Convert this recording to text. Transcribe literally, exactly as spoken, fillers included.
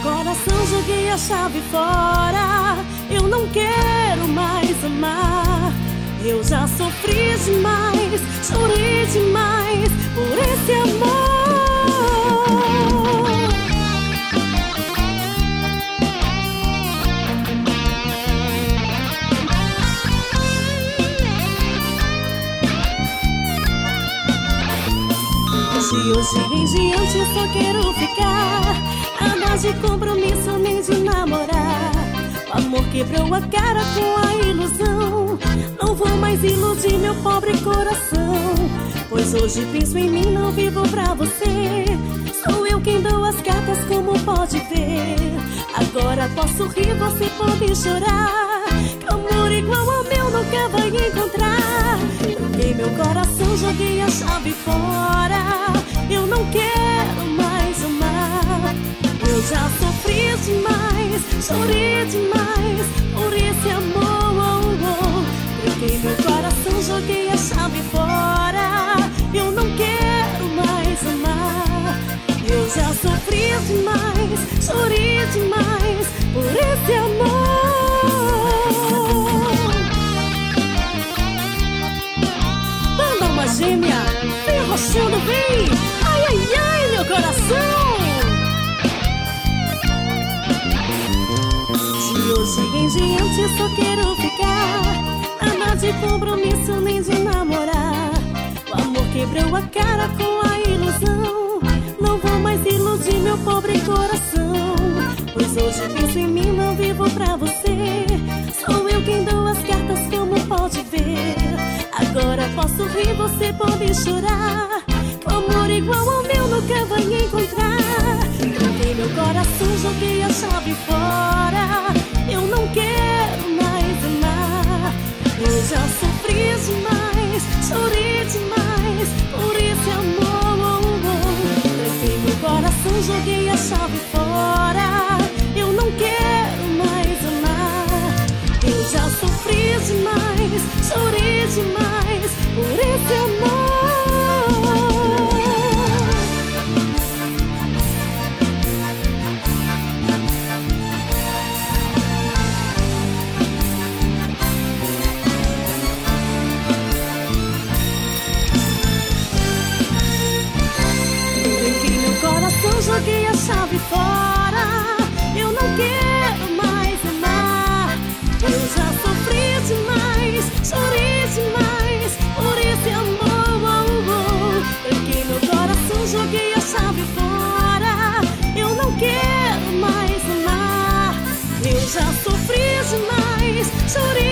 coração joguei a chave fora. Eu não quero mais amar. Eu já sofri demais, chorei demais por esse amor. De hoje em diante eu só quero ficar. Nada de compromisso nem de namorar. O amor quebrou a cara com a ilusão. Não vou mais iludir meu pobre coração, pois hoje penso em mim, não vivo pra você. Sou eu quem dou as cartas, como pode ver. Agora posso rir, você pode chorar. Que amor igual ao meu nunca vai encontrar. Troquei meu coração, joguei a chave fora. Eu não quero mais amar. Eu já sofri demais, chorei demais por esse amor. Oh, oh. Troquei meu coração, joguei a chave fora. Eu não quero mais amar. Eu já sofri demais, chorei demais por esse amor. Banda Alma Gêmea, vem arrochando, vem! Ai, ai, ai, meu coração! De hoje em diante eu só quero ficar. Nada de compromisso nem de namorar. O amor quebrou a cara com a ilusão. Não vou mais iludir meu pobre coração, pois hoje penso em mim, não vivo pra você. Sou eu quem dou as cartas, como pode ver. Agora posso rir, você pode chorar. Que amor igual ao meu nunca vai encontrar. Troquei meu coração, joguei a chave fora. Eu não quero mais amar. Eu já sofri demais, chorei demais por esse amor. Troquei meu coração, joguei a chave fora. Eu não quero mais amar. Eu já sofri demais, chorei demais por esse amor. Joguei a chave fora. Eu não quero mais amar. Eu já sofri demais, chorei demais por esse amor. Oh, oh. Tranquei meu coração, joguei a chave fora. Eu não quero mais amar. Eu já sofri demais, chorei